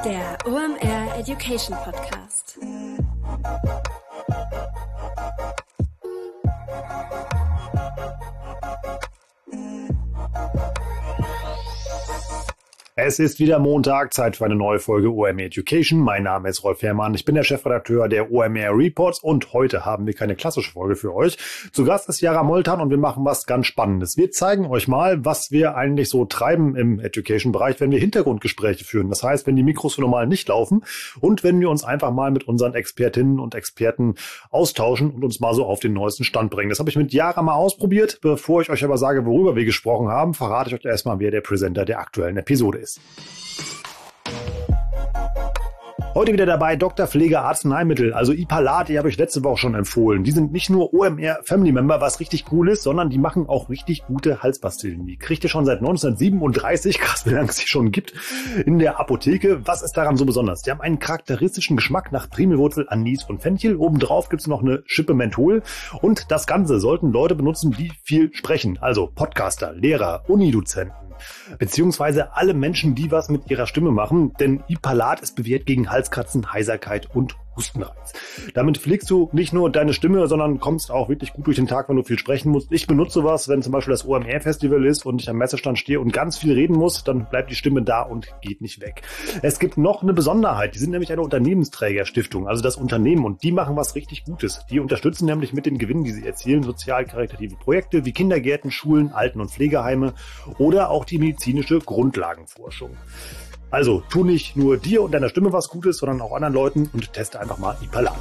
Der OMR Education Podcast. Es ist wieder Montag, Zeit für eine neue Folge OMR Education. Mein Name ist Rolf Herrmann, ich bin der Chefredakteur der OMR Reports und heute haben wir keine klassische Folge für euch. Zu Gast ist Yara Moltan und wir machen was ganz Spannendes. Wir zeigen euch mal, was wir eigentlich so treiben im Education-Bereich, wenn wir Hintergrundgespräche führen. Das heißt, wenn die Mikros normal nicht laufen und wenn wir uns einfach mal mit unseren Expertinnen und Experten austauschen und uns mal so auf den neuesten Stand bringen. Das habe ich mit Yara mal ausprobiert. Bevor ich euch aber sage, worüber wir gesprochen haben, verrate ich euch erstmal, wer der Presenter der aktuellen Episode ist. Heute wieder dabei Dr. Pfleger Arzneimittel, also Ipalat, die habe ich letzte Woche schon empfohlen. Die sind nicht nur OMR Family Member, was richtig cool ist, sondern die machen auch richtig gute Halspastillen. Die kriegt ihr schon seit 1937, krass, wie lange es die schon gibt, in der Apotheke. Was ist daran so besonders? Die haben einen charakteristischen Geschmack nach Primelwurzel, Anis und Fenchel. Obendrauf gibt es noch eine Schippe Menthol. Und das Ganze sollten Leute benutzen, die viel sprechen. Also Podcaster, Lehrer, Unidozenten. Beziehungsweise alle Menschen, die was mit ihrer Stimme machen, denn Ipalat ist bewährt gegen Halskratzen, Heiserkeit und Hustenreiz. Damit pflegst du nicht nur deine Stimme, sondern kommst auch wirklich gut durch den Tag, wenn du viel sprechen musst. Ich benutze was, wenn zum Beispiel das OMR-Festival ist und ich am Messestand stehe und ganz viel reden muss, dann bleibt die Stimme da und geht nicht weg. Es gibt noch eine Besonderheit, die sind nämlich eine Unternehmensträgerstiftung, also das Unternehmen, und die machen was richtig Gutes. Die unterstützen nämlich mit den Gewinnen, die sie erzielen, sozial-karitative Projekte wie Kindergärten, Schulen, Alten- und Pflegeheime oder auch die medizinische Grundlagenforschung. Also tu nicht nur dir und deiner Stimme was Gutes, sondern auch anderen Leuten und teste einfach mal Ipalat.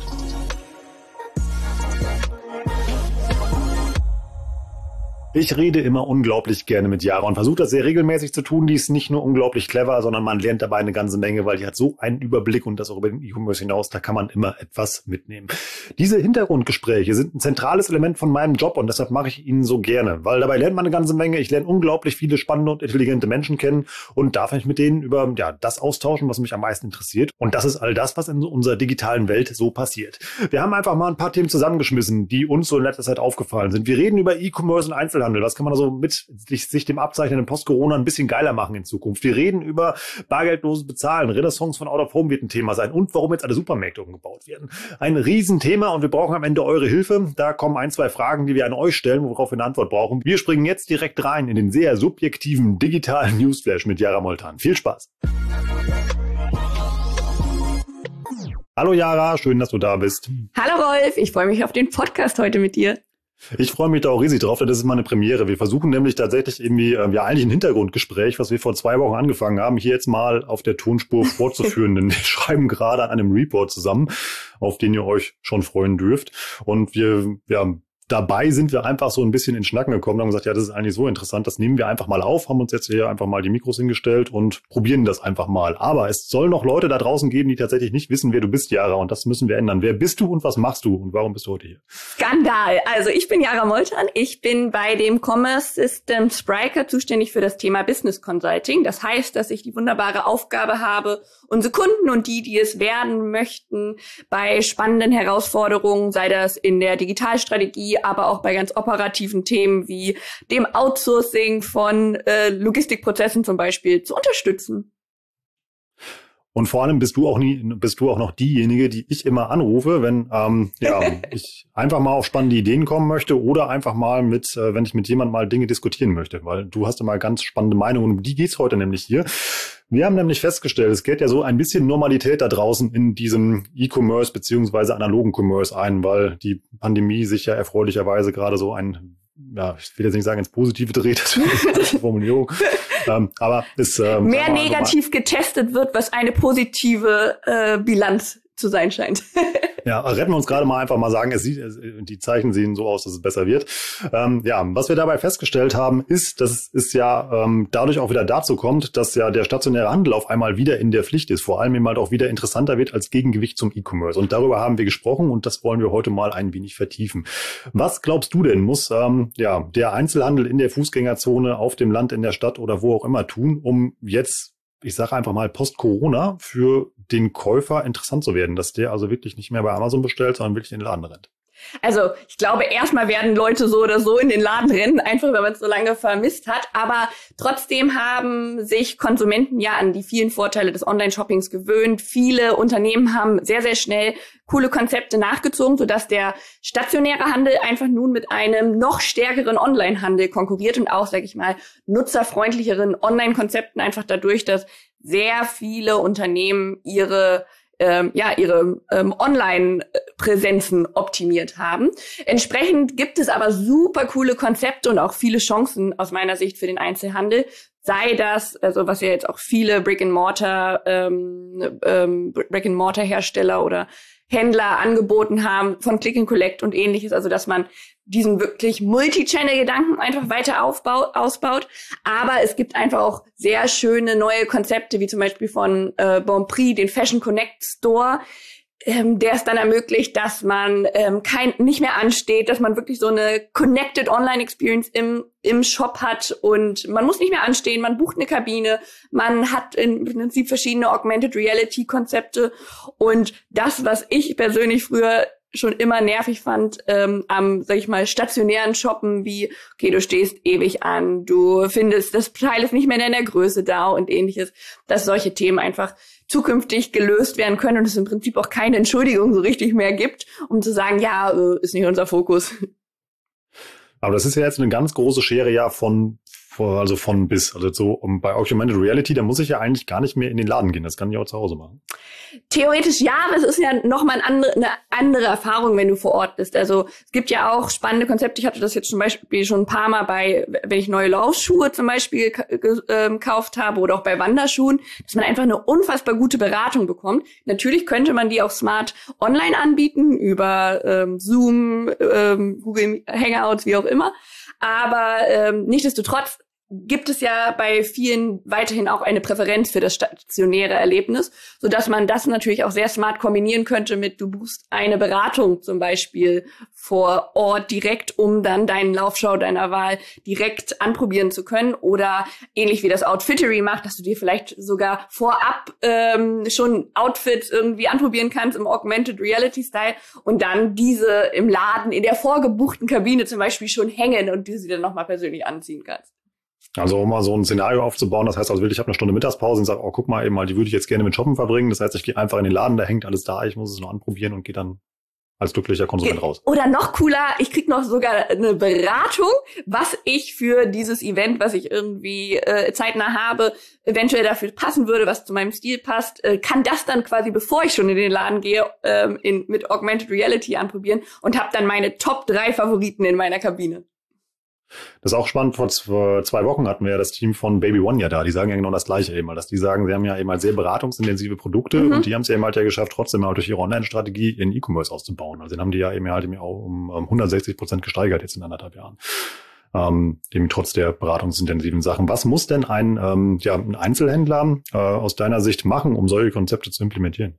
Ich rede immer unglaublich gerne mit Yara und versuche das sehr regelmäßig zu tun. Die ist nicht nur unglaublich clever, sondern man lernt dabei eine ganze Menge, weil die hat so einen Überblick und das auch über den E-Commerce hinaus, da kann man immer etwas mitnehmen. Diese Hintergrundgespräche sind ein zentrales Element von meinem Job und deshalb mache ich ihnen so gerne, weil dabei lernt man eine ganze Menge. Ich lerne unglaublich viele spannende und intelligente Menschen kennen und darf mich mit denen über das austauschen, was mich am meisten interessiert. Und das ist all das, was in unserer digitalen Welt so passiert. Wir haben einfach mal ein paar Themen zusammengeschmissen, die uns so in letzter Zeit aufgefallen sind. Wir reden über E-Commerce und Einzelhandel. Was kann man also mit sich dem abzeichnenden Post-Corona ein bisschen geiler machen in Zukunft? Wir reden über bargeldloses Bezahlen. Renaissance von Out of Home wird ein Thema sein. Und warum jetzt alle Supermärkte umgebaut werden. Ein Riesenthema und wir brauchen am Ende eure Hilfe. Da kommen ein, zwei Fragen, die wir an euch stellen, worauf wir eine Antwort brauchen. Wir springen jetzt direkt rein in den sehr subjektiven digitalen Newsflash mit Yara Moltan. Viel Spaß! Hallo Yara, schön, dass du da bist. Hallo Rolf, ich freue mich auf den Podcast heute mit dir. Ich freue mich da auch riesig drauf, denn das ist mal eine Premiere. Wir versuchen nämlich tatsächlich irgendwie, eigentlich ein Hintergrundgespräch, was wir vor 2 Wochen angefangen haben, hier jetzt mal auf der Tonspur fortzuführen. Denn wir schreiben gerade an einem Report zusammen, auf den ihr euch schon freuen dürft. Und dabei sind wir einfach so ein bisschen ins Schnacken gekommen und haben gesagt, ja, das ist eigentlich so interessant, das nehmen wir einfach mal auf, haben uns jetzt hier einfach mal die Mikros hingestellt und probieren das einfach mal. Aber es soll noch Leute da draußen geben, die tatsächlich nicht wissen, wer du bist, Yara, und das müssen wir ändern. Wer bist du und was machst du und warum bist du heute hier? Skandal! Also ich bin Yara Moltan, ich bin bei dem Commerce System Spryker zuständig für das Thema Business Consulting. Das heißt, dass ich die wunderbare Aufgabe habe, unsere Kunden und die es werden möchten, bei spannenden Herausforderungen, sei das in der Digitalstrategie, aber auch bei ganz operativen Themen wie dem Outsourcing von Logistikprozessen zum Beispiel zu unterstützen. Und vor allem bist du auch noch diejenige, die ich immer anrufe, wenn ich einfach mal auf spannende Ideen kommen möchte oder einfach mal wenn ich mit jemandem mal Dinge diskutieren möchte, weil du hast immer ganz spannende Meinungen, um die geht's heute nämlich hier. Wir haben nämlich festgestellt, es geht ja so ein bisschen Normalität da draußen in diesem E-Commerce beziehungsweise analogen Commerce ein, weil die Pandemie sich ja erfreulicherweise gerade so ich will jetzt nicht sagen ins Positive dreht, das ist eine Formulierung. Aber es mehr negativ getestet wird, was eine positive Bilanz zu sein scheint. Ja, retten wir uns gerade mal einfach mal sagen, die Zeichen sehen so aus, dass es besser wird. Was wir dabei festgestellt haben, ist, dass es dadurch auch wieder dazu kommt, dass ja der stationäre Handel auf einmal wieder in der Pflicht ist, vor allem eben halt auch wieder interessanter wird als Gegengewicht zum E-Commerce. Und darüber haben wir gesprochen und das wollen wir heute mal ein wenig vertiefen. Was glaubst du denn, muss der Einzelhandel in der Fußgängerzone, auf dem Land, in der Stadt oder wo auch immer tun, um jetzt, ich sage einfach mal Post-Corona, für den Käufer interessant zu werden, dass der also wirklich nicht mehr bei Amazon bestellt, sondern wirklich in den Laden rennt? Also ich glaube, erstmal werden Leute so oder so in den Laden rennen, einfach wenn man es so lange vermisst hat. Aber trotzdem haben sich Konsumenten ja an die vielen Vorteile des Online-Shoppings gewöhnt. Viele Unternehmen haben sehr, sehr schnell coole Konzepte nachgezogen, sodass der stationäre Handel einfach nun mit einem noch stärkeren Online-Handel konkurriert und auch, sage ich mal, nutzerfreundlicheren Online-Konzepten einfach dadurch, dass sehr viele Unternehmen ihre Online-Präsenzen optimiert haben. Entsprechend gibt es aber super coole Konzepte und auch viele Chancen aus meiner Sicht für den Einzelhandel. Sei das, also was ja jetzt auch viele Brick-and-Mortar-Hersteller oder Händler angeboten haben, von Click and Collect und ähnliches, also dass man diesen wirklich Multi-Channel-Gedanken einfach weiter ausbaut. Aber es gibt einfach auch sehr schöne neue Konzepte, wie zum Beispiel von Bonprix, den Fashion Connect Store, der es dann ermöglicht, dass man nicht mehr ansteht, dass man wirklich so eine Connected Online Experience im Shop hat und man muss nicht mehr anstehen, man bucht eine Kabine, man hat im Prinzip verschiedene Augmented Reality Konzepte und das, was ich persönlich früher schon immer nervig fand am, sag ich mal, stationären Shoppen, wie, okay, du stehst ewig an, du findest, das Teil ist nicht mehr in deiner Größe da und ähnliches, dass solche Themen einfach zukünftig gelöst werden können und es im Prinzip auch keine Entschuldigung so richtig mehr gibt, um zu sagen, ja, ist nicht unser Fokus. Aber das ist ja jetzt eine ganz große Schere ja von bis. Also so bei Augmented Reality, da muss ich ja eigentlich gar nicht mehr in den Laden gehen. Das kann ich auch zu Hause machen. Theoretisch ja, aber es ist ja nochmal eine andere Erfahrung, wenn du vor Ort bist. Also es gibt ja auch spannende Konzepte. Ich hatte das jetzt zum Beispiel schon ein paar Mal wenn ich neue Laufschuhe zum Beispiel gekauft habe oder auch bei Wanderschuhen, dass man einfach eine unfassbar gute Beratung bekommt. Natürlich könnte man die auch smart online anbieten, über Zoom, Google Hangouts, wie auch immer. Aber nichtsdestotrotz gibt es ja bei vielen weiterhin auch eine Präferenz für das stationäre Erlebnis, sodass man das natürlich auch sehr smart kombinieren könnte mit, du buchst eine Beratung zum Beispiel vor Ort direkt, um dann deinen Laufschuh deiner Wahl direkt anprobieren zu können oder ähnlich wie das Outfittery macht, dass du dir vielleicht sogar vorab schon Outfits irgendwie anprobieren kannst im Augmented Reality Style und dann diese im Laden in der vorgebuchten Kabine zum Beispiel schon hängen und du sie dann nochmal persönlich anziehen kannst. Also um mal so ein Szenario aufzubauen, das heißt also wirklich, ich habe eine Stunde Mittagspause und sage, oh, guck mal eben mal, die würde ich jetzt gerne mit Shoppen verbringen. Das heißt, ich gehe einfach in den Laden, da hängt alles da, ich muss es nur anprobieren und gehe dann als glücklicher Konsument raus. Oder noch cooler, ich krieg noch sogar eine Beratung, was ich für dieses Event, was ich irgendwie zeitnah habe, eventuell dafür passen würde, was zu meinem Stil passt, kann das dann quasi, bevor ich schon in den Laden gehe, mit Augmented Reality anprobieren und habe dann meine Top 3 Favoriten in meiner Kabine. Das ist auch spannend. Vor 2 Wochen hatten wir ja das Team von Baby One ja da. Die sagen ja genau das Gleiche eben, dass die sagen, sie haben ja eben halt sehr beratungsintensive Produkte und die haben es ja eben halt ja geschafft, trotzdem halt durch ihre Online-Strategie ihren E-Commerce auszubauen. Also den haben die ja eben halt auch um 160% gesteigert jetzt in 1,5 Jahren. Eben trotz der beratungsintensiven Sachen. Was muss denn ein Einzelhändler aus deiner Sicht machen, um solche Konzepte zu implementieren?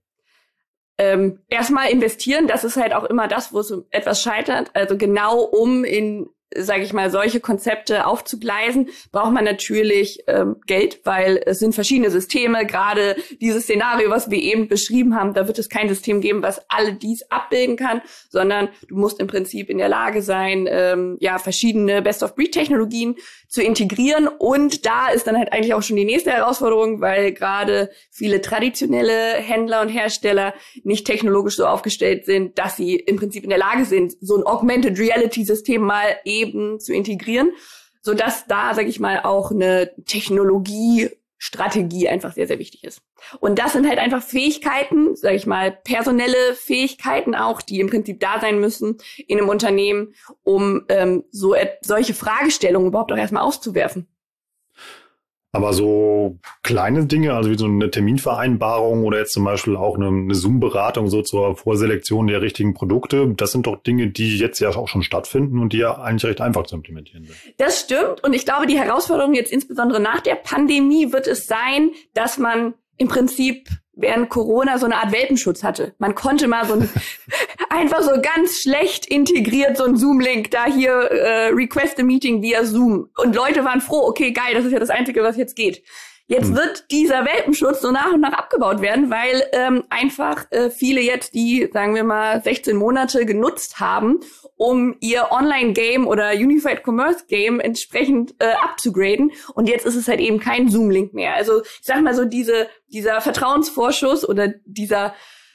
Erstmal investieren, das ist halt auch immer das, wo es etwas scheitert. Also genau sage ich mal, solche Konzepte aufzugleisen, braucht man natürlich Geld, weil es sind verschiedene Systeme. Gerade dieses Szenario, was wir eben beschrieben haben, da wird es kein System geben, was alle dies abbilden kann, sondern du musst im Prinzip in der Lage sein, verschiedene Best-of-Breed-Technologien zu integrieren. Und da ist dann halt eigentlich auch schon die nächste Herausforderung, weil gerade viele traditionelle Händler und Hersteller nicht technologisch so aufgestellt sind, dass sie im Prinzip in der Lage sind, so ein Augmented Reality-System mal eben zu integrieren, sodass da, sage ich mal, auch eine Technologiestrategie einfach sehr, sehr wichtig ist. Und das sind halt einfach Fähigkeiten, sage ich mal, personelle Fähigkeiten auch, die im Prinzip da sein müssen in einem Unternehmen, um solche Fragestellungen überhaupt auch erstmal auszuwerfen. Aber so kleine Dinge, also wie so eine Terminvereinbarung oder jetzt zum Beispiel auch eine Zoom-Beratung so zur Vorselektion der richtigen Produkte, das sind doch Dinge, die jetzt ja auch schon stattfinden und die ja eigentlich recht einfach zu implementieren sind. Das stimmt und ich glaube, die Herausforderung jetzt insbesondere nach der Pandemie wird es sein, dass man im Prinzip während Corona so eine Art Welpenschutz hatte. Man konnte mal einfach so ganz schlecht integriert so ein Zoom-Link, da hier request a meeting via Zoom. Und Leute waren froh, okay, geil, das ist ja das Einzige, was jetzt geht. Jetzt wird dieser Welpenschutz so nach und nach abgebaut werden, weil einfach viele jetzt die, sagen wir mal, 16 Monate genutzt haben, um ihr Online-Game oder Unified Commerce Game entsprechend abzugraden. Und jetzt ist es halt eben kein Zoom-Link mehr. Also ich sag mal so, dieser Vertrauensvorschuss oder dieser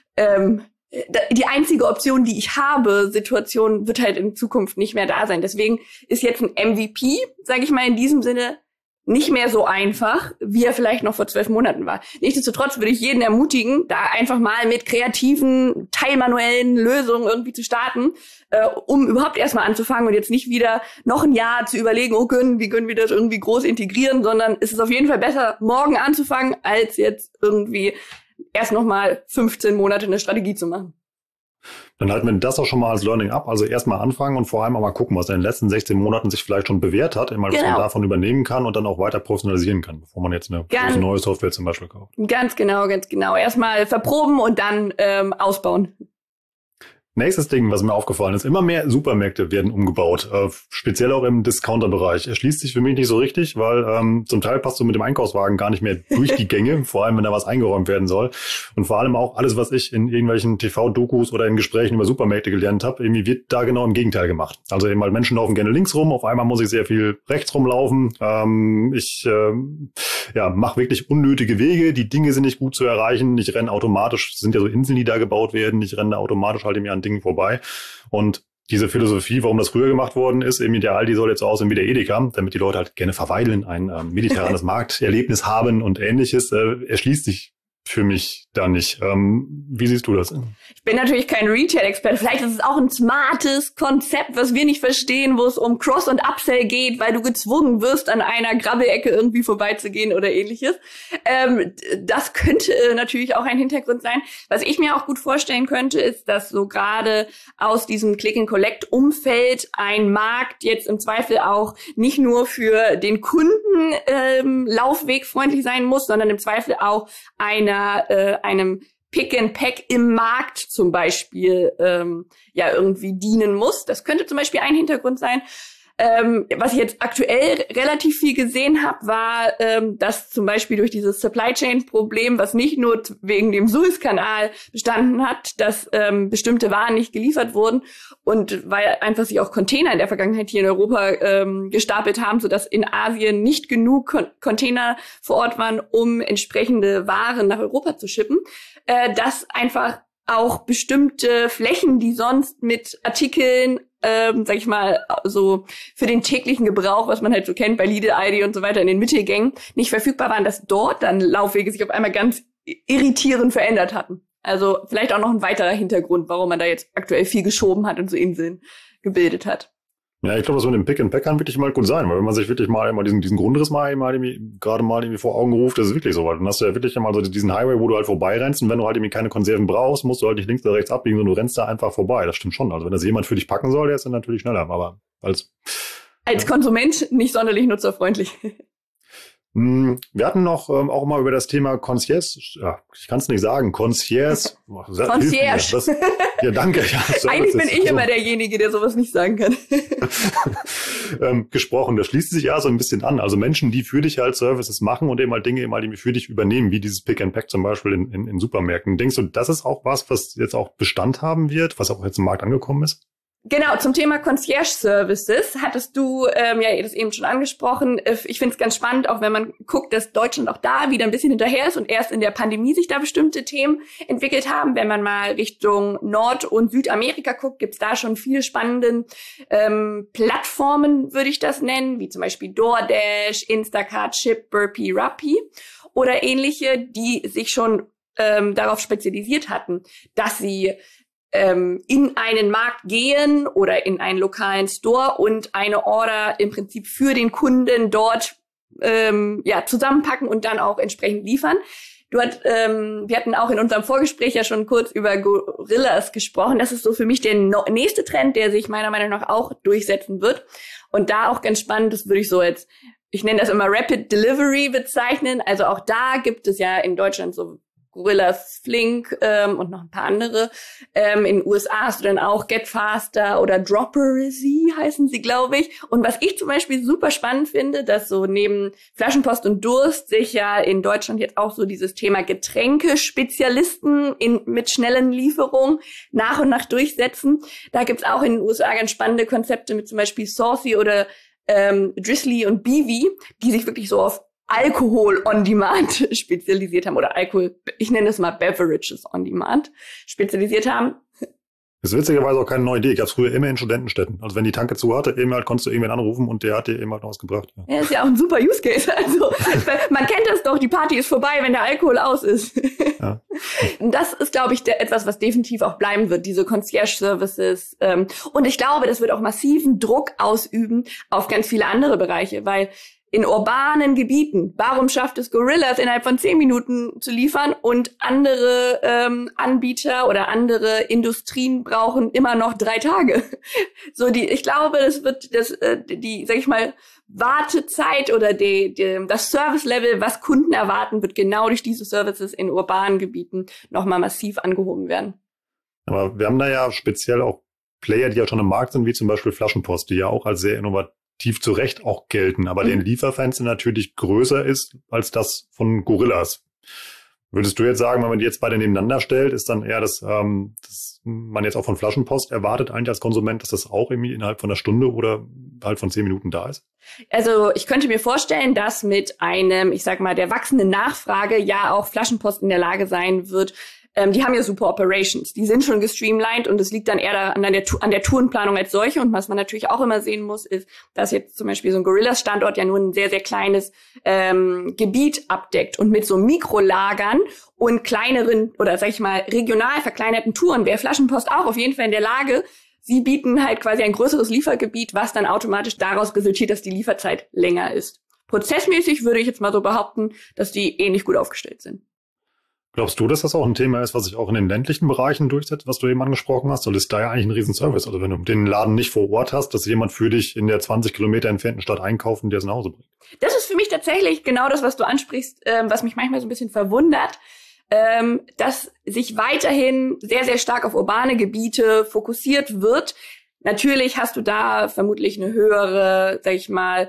die einzige Option, die ich habe, Situation wird halt in Zukunft nicht mehr da sein. Deswegen ist jetzt ein MVP, sage ich mal in diesem Sinne, nicht mehr so einfach, wie er vielleicht noch vor 12 Monaten war. Nichtsdestotrotz würde ich jeden ermutigen, da einfach mal mit kreativen, teilmanuellen Lösungen irgendwie zu starten, um überhaupt erstmal anzufangen und jetzt nicht wieder noch ein Jahr zu überlegen, wie können wir das irgendwie groß integrieren, sondern es ist auf jeden Fall besser, morgen anzufangen, als jetzt irgendwie erst noch mal 15 Monate eine Strategie zu machen. Dann halten wir das auch schon mal als Learning ab. Also erstmal anfangen und vor allem auch mal gucken, was in den letzten 16 Monaten sich vielleicht schon bewährt hat, immer was man davon übernehmen kann und dann auch weiter professionalisieren kann, bevor man jetzt eine große neue Software zum Beispiel kauft. Ganz genau. Erstmal verproben und dann ausbauen. Nächstes Ding, was mir aufgefallen ist, immer mehr Supermärkte werden umgebaut, speziell auch im Discounter-Bereich. Erschließt sich für mich nicht so richtig, weil zum Teil passt du mit dem Einkaufswagen gar nicht mehr durch die Gänge, vor allem wenn da was eingeräumt werden soll. Und vor allem auch alles, was ich in irgendwelchen TV-Dokus oder in Gesprächen über Supermärkte gelernt habe, irgendwie wird da genau im Gegenteil gemacht. Also eben halt Menschen laufen gerne links rum, auf einmal muss ich sehr viel rechts rumlaufen. Ich mache wirklich unnötige Wege, die Dinge sind nicht gut zu erreichen. Ich renne automatisch, es sind ja so Inseln, die da gebaut werden, ich renne automatisch halt mir an Dingen vorbei. Und diese Philosophie, warum das früher gemacht worden ist, eben der Aldi soll jetzt so aussehen wie der Edeka, damit die Leute halt gerne verweilen, ein mediterranes Markterlebnis haben und Ähnliches, erschließt sich für mich da nicht. Wie siehst du das? Ich bin natürlich kein Retail-Experte. Vielleicht ist es auch ein smartes Konzept, was wir nicht verstehen, wo es um Cross- und Upsell geht, weil du gezwungen wirst, an einer Grabbelecke irgendwie vorbeizugehen oder Ähnliches. Das könnte natürlich auch ein Hintergrund sein. Was ich mir auch gut vorstellen könnte, ist, dass so gerade aus diesem Click-and-Collect-Umfeld ein Markt jetzt im Zweifel auch nicht nur für den Kunden laufwegfreundlich sein muss, sondern im Zweifel auch einem Pick and Pack im Markt zum Beispiel irgendwie dienen muss. Das könnte zum Beispiel ein Hintergrund sein. Was ich jetzt aktuell relativ viel gesehen habe, war, dass zum Beispiel durch dieses Supply Chain Problem, was nicht nur wegen dem Suezkanal bestanden hat, dass bestimmte Waren nicht geliefert wurden und weil einfach sich auch Container in der Vergangenheit hier in Europa gestapelt haben, sodass in Asien nicht genug Container vor Ort waren, um entsprechende Waren nach Europa zu schippen, dass einfach auch bestimmte Flächen, die sonst mit Artikeln sag ich mal, so für den täglichen Gebrauch, was man halt so kennt bei Lidl, Aldi und so weiter in den Mittelgängen, nicht verfügbar waren, dass dort dann Laufwege sich auf einmal ganz irritierend verändert hatten. Also vielleicht auch noch ein weiterer Hintergrund, warum man da jetzt aktuell viel geschoben hat und so Inseln gebildet hat. Ja, ich glaube, das mit dem Pick and Pack kann wirklich mal gut sein, weil wenn man sich wirklich mal diesen Grundriss gerade mal irgendwie vor Augen ruft, das ist wirklich so, weil dann hast du ja wirklich mal so diesen Highway, wo du halt vorbeirennst und wenn du halt irgendwie keine Konserven brauchst, musst du halt nicht links oder rechts abbiegen, sondern du rennst da einfach vorbei. Das stimmt schon. Also wenn das jemand für dich packen soll, der ist dann natürlich schneller, aber als Konsument nicht sonderlich nutzerfreundlich. Wir hatten noch auch mal über das Thema Concierge, ich kann es nicht sagen, Concierge. Ja, danke. Ja, eigentlich bin ich immer derjenige, der sowas nicht sagen kann. Gesprochen, das schließt sich ja so ein bisschen an. Also Menschen, die für dich halt Services machen und eben halt Dinge eben halt für dich übernehmen, wie dieses Pick and Pack zum Beispiel in Supermärkten. Denkst du, das ist auch was jetzt auch Bestand haben wird, was auch jetzt im Markt angekommen ist? Genau, zum Thema Concierge Services hattest du das eben schon angesprochen. Ich finde es ganz spannend, auch wenn man guckt, dass Deutschland auch da wieder ein bisschen hinterher ist und erst in der Pandemie sich da bestimmte Themen entwickelt haben. Wenn man mal Richtung Nord- und Südamerika guckt, gibt's da schon viele spannende Plattformen, würde ich das nennen, wie zum Beispiel DoorDash, Instacart, Ship, Burpee, Rappi oder ähnliche, die sich schon darauf spezialisiert hatten, dass sie in einen Markt gehen oder in einen lokalen Store und eine Order im Prinzip für den Kunden dort zusammenpacken und dann auch entsprechend liefern. Wir hatten auch in unserem Vorgespräch ja schon kurz über Gorillas gesprochen. Das ist so für mich der nächste Trend, der sich meiner Meinung nach auch durchsetzen wird. Und da auch ganz spannend, das würde ich so ich nenne das immer Rapid Delivery bezeichnen. Also auch da gibt es ja in Deutschland so Gorillas, Flink und noch ein paar andere. In den USA hast du dann auch Get Faster oder Droppersy heißen sie, glaube ich. Und was ich zum Beispiel super spannend finde, dass so neben Flaschenpost und Durst sich ja in Deutschland jetzt auch so dieses Thema Getränkespezialisten mit schnellen Lieferungen nach und nach durchsetzen. Da gibt's auch in den USA ganz spannende Konzepte mit zum Beispiel Saucy oder Drizzly und Beefy, die sich wirklich so auf Alkohol on Demand spezialisiert haben oder Alkohol, ich nenne es mal Beverages on Demand, spezialisiert haben. Das ist witzigerweise auch keine neue Idee. Ich habe es früher immer in Studentenstädten. Also wenn die Tanke zu hatte, eben halt konntest du irgendwen anrufen und der hat dir eben halt noch was gebracht. Ja. Ja, ist ja auch ein super Use Case. Also man kennt das doch, die Party ist vorbei, wenn der Alkohol aus ist. Ja. Das ist, glaube ich, etwas, was definitiv auch bleiben wird, diese Concierge-Services. Und ich glaube, das wird auch massiven Druck ausüben auf ganz viele andere Bereiche, weil in urbanen Gebieten, warum schafft es Gorillas innerhalb von 10 Minuten zu liefern und andere Anbieter oder andere Industrien brauchen immer noch 3 Tage? Ich glaube, sag ich mal, Wartezeit oder das Service-Level, was Kunden erwarten, wird genau durch diese Services in urbanen Gebieten nochmal massiv angehoben werden. Aber wir haben da ja speziell auch Player, die ja schon im Markt sind, wie zum Beispiel Flaschenpost, die ja auch als sehr innovativ zu Recht auch gelten, aber den Lieferfenster natürlich größer ist als das von Gorillas. Würdest du jetzt sagen, wenn man die jetzt beide nebeneinander stellt, ist dann eher das man jetzt auch von Flaschenpost erwartet eigentlich als Konsument, dass das auch irgendwie innerhalb von einer Stunde oder halt von 10 Minuten da ist? Also ich könnte mir vorstellen, dass mit einem, ich sag mal, der wachsenden Nachfrage ja auch Flaschenpost in der Lage sein wird. Die haben ja super Operations, die sind schon gestreamlined und es liegt dann eher an der Tourenplanung als solche. Und was man natürlich auch immer sehen muss, ist, dass jetzt zum Beispiel so ein Gorillas-Standort ja nur ein sehr, sehr kleines Gebiet abdeckt. Und mit so Mikrolagern und kleineren oder sag ich mal regional verkleinerten Touren wäre Flaschenpost auch auf jeden Fall in der Lage. Sie bieten halt quasi ein größeres Liefergebiet, was dann automatisch daraus resultiert, dass die Lieferzeit länger ist. Prozessmäßig würde ich jetzt mal so behaupten, dass die ähnlich gut aufgestellt sind. Glaubst du, dass das auch ein Thema ist, was sich auch in den ländlichen Bereichen durchsetzt, was du eben angesprochen hast? Oder ist da ja eigentlich ein Riesenservice? Also wenn du den Laden nicht vor Ort hast, dass jemand für dich in der 20 Kilometer entfernten Stadt einkauft und dir es nach Hause bringt? Das ist für mich tatsächlich genau das, was du ansprichst, was mich manchmal so ein bisschen verwundert, dass sich weiterhin sehr, sehr stark auf urbane Gebiete fokussiert wird. Natürlich hast du da vermutlich eine höhere, sag ich mal,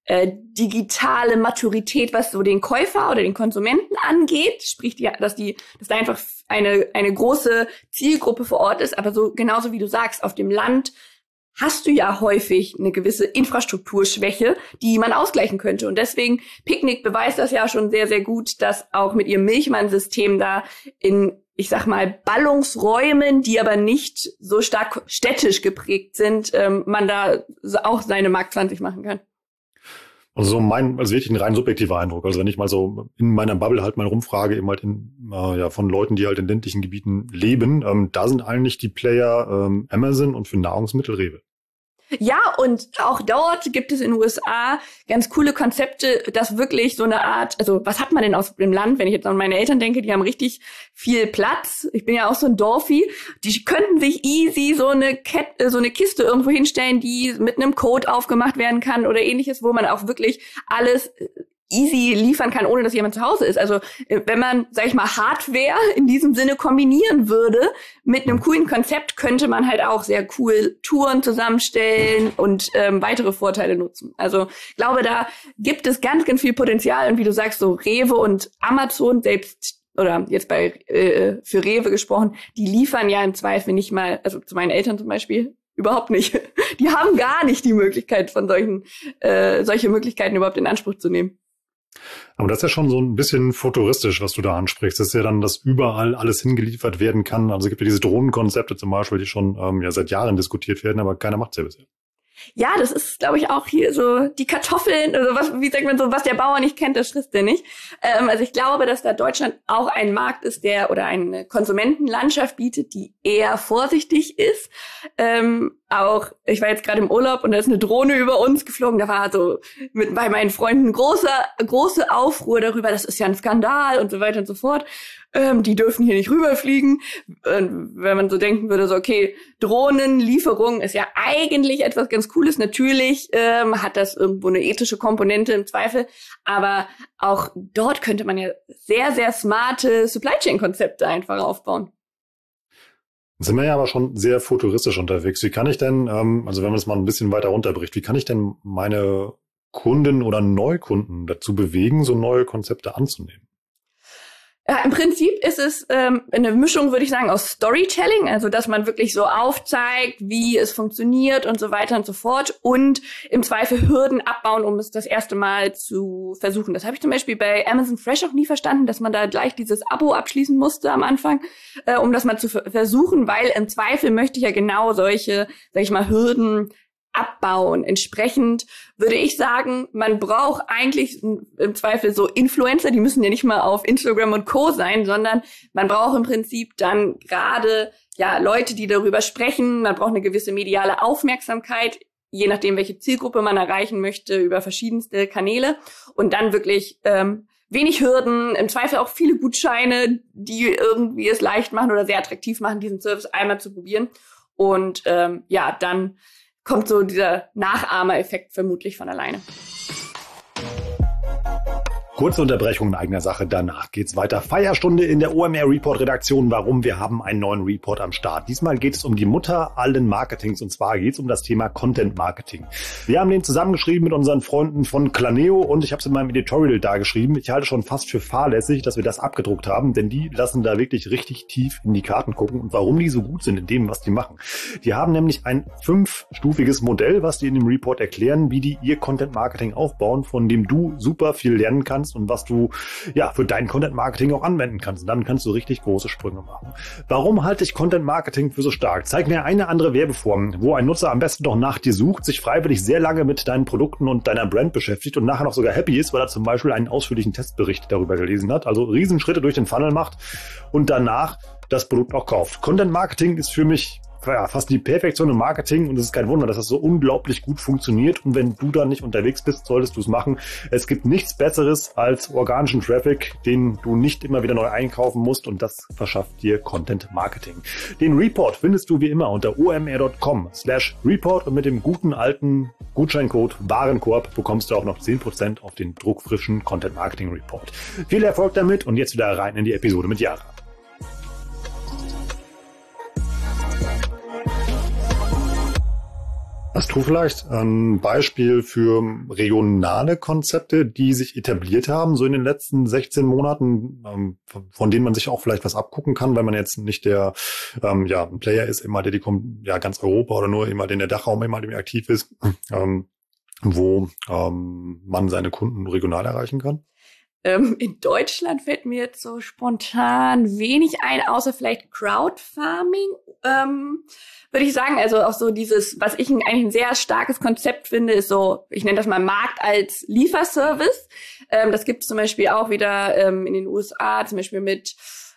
digitale Maturität, was so den Käufer oder den Konsumenten angeht, sprich, dass da einfach eine große Zielgruppe vor Ort ist, aber so genauso wie du sagst, auf dem Land hast du ja häufig eine gewisse Infrastrukturschwäche, die man ausgleichen könnte. Und deswegen, Picnic beweist das ja schon sehr, sehr gut, dass auch mit ihrem Milchmann-System da in, ich sag mal, Ballungsräumen, die aber nicht so stark städtisch geprägt sind, man da auch seine Mark 20 machen kann. Also wirklich ein rein subjektiver Eindruck. Also wenn ich mal so in meiner Bubble halt mal rumfrage, eben halt von Leuten, die halt in ländlichen Gebieten leben, da sind eigentlich die Player Amazon und für Nahrungsmittel Rewe. Ja, und auch dort gibt es in den USA ganz coole Konzepte, dass wirklich so eine Art, also was hat man denn aus dem Land, wenn ich jetzt an meine Eltern denke, die haben richtig viel Platz. Ich bin ja auch so ein Dorfi. Die könnten sich easy so eine Kiste irgendwo hinstellen, die mit einem Code aufgemacht werden kann oder ähnliches, wo man auch wirklich alles easy liefern kann, ohne dass jemand zu Hause ist. Also wenn man, sag ich mal, Hardware in diesem Sinne kombinieren würde mit einem coolen Konzept, könnte man halt auch sehr cool Touren zusammenstellen und weitere Vorteile nutzen. Also ich glaube, da gibt es ganz, ganz viel Potenzial. Und wie du sagst, so Rewe und Amazon selbst, oder jetzt für Rewe gesprochen, die liefern ja im Zweifel nicht mal, also zu meinen Eltern zum Beispiel, überhaupt nicht. Die haben gar nicht die Möglichkeit von solche Möglichkeiten überhaupt in Anspruch zu nehmen. Aber das ist ja schon so ein bisschen futuristisch, was du da ansprichst. Das ist ja dann, dass überall alles hingeliefert werden kann. Also es gibt ja diese Drohnenkonzepte zum Beispiel, die schon seit Jahren diskutiert werden, aber keiner macht es ja bisher. Ja, das ist, glaube ich, auch hier so die Kartoffeln, also was der Bauer nicht kennt, das frisst er nicht. Also ich glaube, dass da Deutschland auch ein Markt ist, oder eine Konsumentenlandschaft bietet, die eher vorsichtig ist. auch, ich war jetzt gerade im Urlaub und da ist eine Drohne über uns geflogen. Da war so bei meinen Freunden große Aufruhr darüber, das ist ja ein Skandal und so weiter und so fort. Die dürfen hier nicht rüberfliegen. Wenn man so denken würde, so okay, Drohnenlieferung ist ja eigentlich etwas ganz Cooles. Natürlich hat das irgendwo eine ethische Komponente im Zweifel, aber auch dort könnte man ja sehr, sehr smarte Supply Chain Konzepte einfach aufbauen. Sind wir ja aber schon sehr futuristisch unterwegs. Wie kann ich denn, also wenn man es mal ein bisschen weiter runterbricht, wie kann ich denn meine Kunden oder Neukunden dazu bewegen, so neue Konzepte anzunehmen? Ja, im Prinzip ist es eine Mischung, würde ich sagen, aus Storytelling, also dass man wirklich so aufzeigt, wie es funktioniert und so weiter und so fort und im Zweifel Hürden abbauen, um es das erste Mal zu versuchen. Das habe ich zum Beispiel bei Amazon Fresh auch nie verstanden, dass man da gleich dieses Abo abschließen musste am Anfang, um das mal zu versuchen, weil im Zweifel möchte ich ja genau solche, sag ich mal, Hürden abbauen. Entsprechend würde ich sagen, man braucht eigentlich im Zweifel so Influencer, die müssen ja nicht mal auf Instagram und Co. sein, sondern man braucht im Prinzip dann gerade ja Leute, die darüber sprechen. Man braucht eine gewisse mediale Aufmerksamkeit, je nachdem, welche Zielgruppe man erreichen möchte, über verschiedenste Kanäle und dann wirklich wenig Hürden, im Zweifel auch viele Gutscheine, die irgendwie es leicht machen oder sehr attraktiv machen, diesen Service einmal zu probieren und ja, dann kommt so dieser Nachahmereffekt vermutlich von alleine. Kurze Unterbrechung in eigener Sache, danach geht's weiter. Feierstunde in der OMR Report Redaktion. Warum? Wir haben einen neuen Report am Start. Diesmal geht es um die Mutter allen Marketings und zwar geht es um das Thema Content Marketing. Wir haben den zusammengeschrieben mit unseren Freunden von Claneo und ich habe es in meinem Editorial da geschrieben. Ich halte schon fast für fahrlässig, dass wir das abgedruckt haben, denn die lassen da wirklich richtig tief in die Karten gucken und warum die so gut sind in dem, was die machen. Die haben nämlich ein 5-stufiges Modell, was die in dem Report erklären, wie die ihr Content Marketing aufbauen, von dem du super viel lernen kannst und was du ja für dein Content Marketing auch anwenden kannst. Und dann kannst du richtig große Sprünge machen. Warum halte ich Content Marketing für so stark? Zeig mir eine andere Werbeform, wo ein Nutzer am besten noch nach dir sucht, sich freiwillig sehr lange mit deinen Produkten und deiner Brand beschäftigt und nachher noch sogar happy ist, weil er zum Beispiel einen ausführlichen Testbericht darüber gelesen hat, also Riesenschritte durch den Funnel macht und danach das Produkt auch kauft. Content Marketing ist für mich ja, fast die Perfektion im Marketing und es ist kein Wunder, dass das so unglaublich gut funktioniert und wenn du da nicht unterwegs bist, solltest du es machen. Es gibt nichts Besseres als organischen Traffic, den du nicht immer wieder neu einkaufen musst und das verschafft dir Content Marketing. Den Report findest du wie immer unter omr.com/report und mit dem guten alten Gutscheincode Warenkorb bekommst du auch noch 10% auf den druckfrischen Content Marketing Report. Viel Erfolg damit und jetzt wieder rein in die Episode mit Yara. Hast du vielleicht ein Beispiel für regionale Konzepte, die sich etabliert haben, so in den letzten 16 Monaten, von denen man sich auch vielleicht was abgucken kann, weil man jetzt nicht der ein Player ist, immer der ganz Europa oder nur immer der Dachraum immer dem aktiv ist, wo man seine Kunden regional erreichen kann? In Deutschland fällt mir jetzt so spontan wenig ein, außer vielleicht Crowdfarming, würde ich sagen. Also auch so dieses, was ich eigentlich ein sehr starkes Konzept finde, ist so, ich nenne das mal Markt als Lieferservice. Das gibt es zum Beispiel auch wieder in den USA, zum Beispiel mit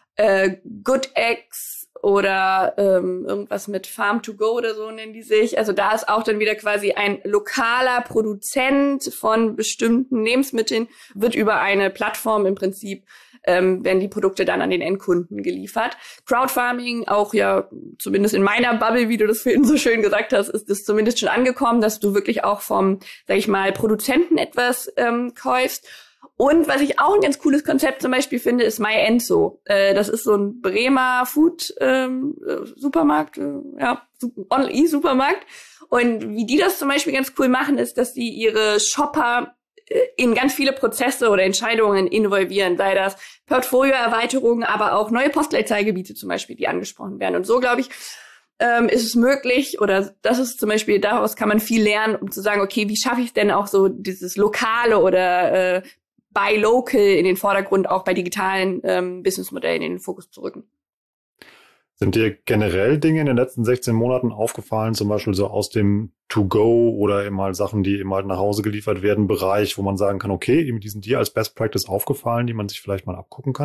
GoodX oder irgendwas mit Farm to Go oder so nennen die sich. Also da ist auch dann wieder quasi ein lokaler Produzent von bestimmten Lebensmitteln, wird über eine Plattform im Prinzip, werden die Produkte dann an den Endkunden geliefert. Crowdfarming, auch ja zumindest in meiner Bubble, wie du das vorhin so schön gesagt hast, ist das zumindest schon angekommen, dass du wirklich auch vom, sag ich mal, Produzenten etwas kaufst. Und was ich auch ein ganz cooles Konzept zum Beispiel finde, ist MyEnzo. Das ist so ein Bremer Food-Supermarkt, E-Supermarkt. Und wie die das zum Beispiel ganz cool machen, ist, dass sie ihre Shopper in ganz viele Prozesse oder Entscheidungen involvieren, sei das Portfolioerweiterungen, aber auch neue Postleitzahlgebiete zum Beispiel, die angesprochen werden. Und so, glaube ich, ist es möglich, oder das ist zum Beispiel, daraus kann man viel lernen, um zu sagen, okay, wie schaffe ich denn auch so dieses Lokale oder Buy Local in den Vordergrund auch bei digitalen Businessmodellen in den Fokus zu rücken. Sind dir generell Dinge in den letzten 16 Monaten aufgefallen, zum Beispiel so aus dem To-Go oder eben halt Sachen, die eben halt nach Hause geliefert werden, Bereich, wo man sagen kann, okay, eben die sind dir als Best Practice aufgefallen, die man sich vielleicht mal abgucken kann?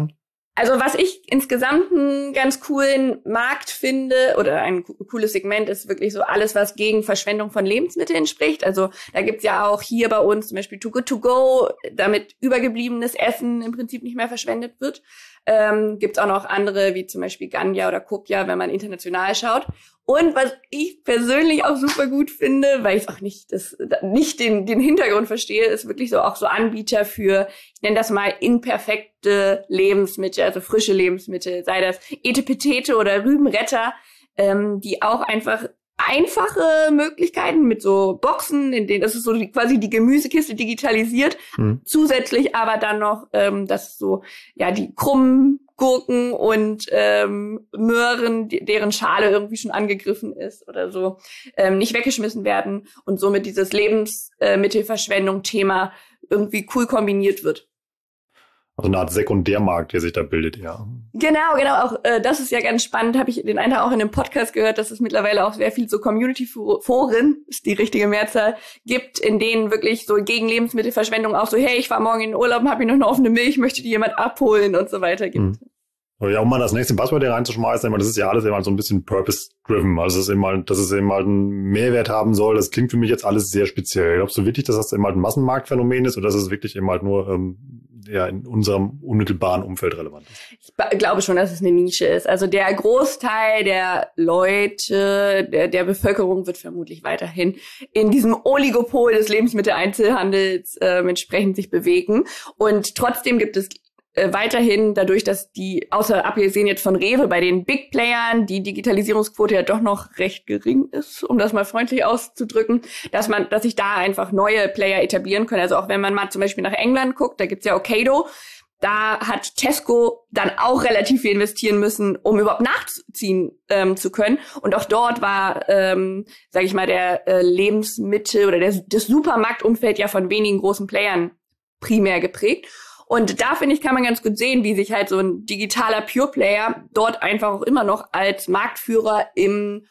Also was ich insgesamt einen ganz coolen Markt finde oder ein cooles Segment ist wirklich so alles, was gegen Verschwendung von Lebensmitteln spricht. Also da gibt's ja auch hier bei uns zum Beispiel Too Good To Go, damit übergebliebenes Essen im Prinzip nicht mehr verschwendet wird. Gibt's auch noch andere, wie zum Beispiel Ganja oder Kopja, wenn man international schaut. Und was ich persönlich auch super gut finde, weil ich auch nicht den Hintergrund verstehe, ist wirklich so auch so Anbieter für, ich nenne das mal imperfekte Lebensmittel, also frische Lebensmittel, sei das Etepetete oder Rübenretter, die auch einfach einfache Möglichkeiten mit so Boxen, in denen das ist so quasi die Gemüsekiste digitalisiert, zusätzlich aber dann noch das so ja die krummen Gurken und Möhren, deren Schale irgendwie schon angegriffen ist oder so, nicht weggeschmissen werden und somit dieses Lebensmittelverschwendung-Thema irgendwie cool kombiniert wird. Also eine Art Sekundärmarkt, der sich da bildet, ja. Genau. Auch das ist ja ganz spannend. Habe ich den einen Tag auch in einem Podcast gehört, dass es mittlerweile auch sehr viel so Community-Foren, ist die richtige Mehrzahl, gibt, in denen wirklich so gegen Lebensmittelverschwendung auch so, hey, ich fahre morgen in den Urlaub, habe ich noch eine offene Milch, möchte die jemand abholen und so weiter gibt. Ja, um mal das nächste Buzzword hier reinzuschmeißen, das ist ja alles immer so ein bisschen purpose-driven. Also dass es eben halt einen Mehrwert haben soll. Das klingt für mich jetzt alles sehr speziell. Glaubst du wirklich, dass das eben halt ein Massenmarktphänomen ist oder dass es wirklich eben halt nur in unserem unmittelbaren Umfeld relevant ist? Ich glaube schon, dass es eine Nische ist. Also der Großteil der Leute, der Bevölkerung wird vermutlich weiterhin in diesem Oligopol des Lebensmitteleinzelhandels entsprechend sich bewegen. Und trotzdem gibt es weiterhin dadurch, dass abgesehen jetzt von Rewe, bei den Big Playern die Digitalisierungsquote ja doch noch recht gering ist, um das mal freundlich auszudrücken, dass sich da einfach neue Player etablieren können. Also auch wenn man mal zum Beispiel nach England guckt, da gibt's ja Ocado, da hat Tesco dann auch relativ viel investieren müssen, um überhaupt nachziehen zu können. Und auch dort war, sage ich mal, der Lebensmittel- oder das Supermarktumfeld ja von wenigen großen Playern primär geprägt. Und da, finde ich, kann man ganz gut sehen, wie sich halt so ein digitaler Pure-Player dort einfach auch immer noch als Marktführer im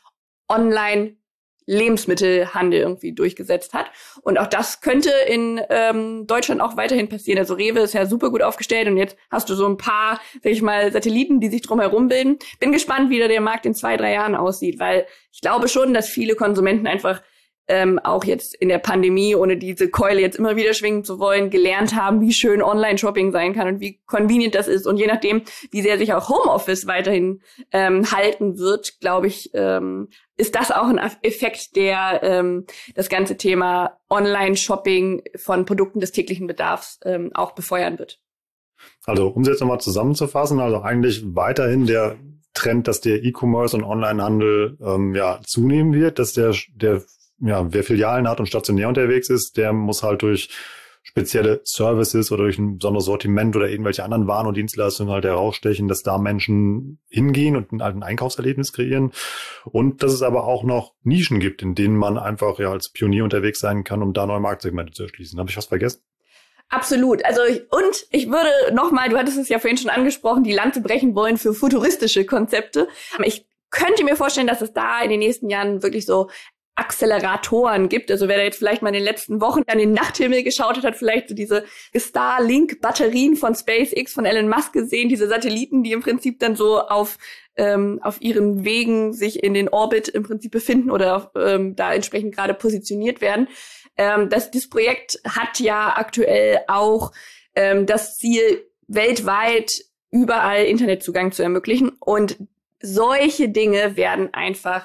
Online-Lebensmittelhandel irgendwie durchgesetzt hat. Und auch das könnte in Deutschland auch weiterhin passieren. Also Rewe ist ja super gut aufgestellt und jetzt hast du so ein paar, sag ich mal, Satelliten, die sich drumherum bilden. Bin gespannt, wie der Markt in 2-3 Jahren aussieht, weil ich glaube schon, dass viele Konsumenten einfach auch jetzt in der Pandemie, ohne diese Keule jetzt immer wieder schwingen zu wollen, gelernt haben, wie schön Online-Shopping sein kann und wie convenient das ist. Und je nachdem, wie sehr sich auch Homeoffice weiterhin halten wird, glaube ich, ist das auch ein Effekt, der das ganze Thema Online-Shopping von Produkten des täglichen Bedarfs auch befeuern wird. Also um es jetzt nochmal zusammenzufassen, also eigentlich weiterhin der Trend, dass der E-Commerce und Onlinehandel zunehmen wird, dass wer Filialen hat und stationär unterwegs ist, der muss halt durch spezielle Services oder durch ein besonderes Sortiment oder irgendwelche anderen Waren und Dienstleistungen halt herausstechen, dass da Menschen hingehen und ein Einkaufserlebnis kreieren. Und dass es aber auch noch Nischen gibt, in denen man einfach als Pionier unterwegs sein kann, um da neue Marktsegmente zu erschließen. Habe ich was vergessen? Absolut. Also ich würde nochmal, du hattest es ja vorhin schon angesprochen, die Lanze brechen wollen für futuristische Konzepte. Ich könnte mir vorstellen, dass es da in den nächsten Jahren wirklich so Acceleratoren gibt. Also wer da jetzt vielleicht mal in den letzten Wochen an den Nachthimmel geschaut hat vielleicht so diese Starlink-Batterien von SpaceX, von Elon Musk gesehen, diese Satelliten, die im Prinzip dann so auf ihren Wegen sich in den Orbit im Prinzip befinden oder da entsprechend gerade positioniert werden. Das Projekt hat ja aktuell auch das Ziel, weltweit überall Internetzugang zu ermöglichen. Und solche Dinge werden einfach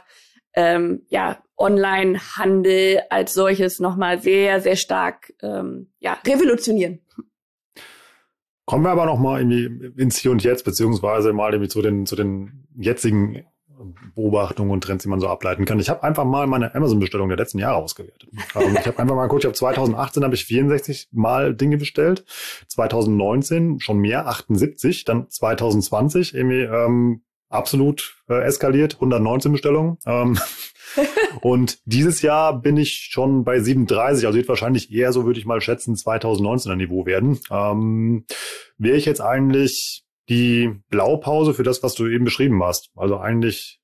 Online-Handel als solches nochmal sehr, sehr stark revolutionieren. Kommen wir aber nochmal irgendwie ins Hier und Jetzt, beziehungsweise mal irgendwie zu den jetzigen Beobachtungen und Trends, die man so ableiten kann. Ich habe einfach mal meine Amazon-Bestellung der letzten Jahre ausgewertet. Ich habe einfach mal geguckt, 2018 habe ich 64 Mal Dinge bestellt, 2019 schon mehr, 78, dann 2020 irgendwie absolut eskaliert, 119 Bestellungen. Und dieses Jahr bin ich schon bei 37, also wird wahrscheinlich eher, so würde ich mal schätzen, 2019er Niveau werden. Wäre ich jetzt eigentlich die Blaupause für das, was du eben beschrieben hast? Also eigentlich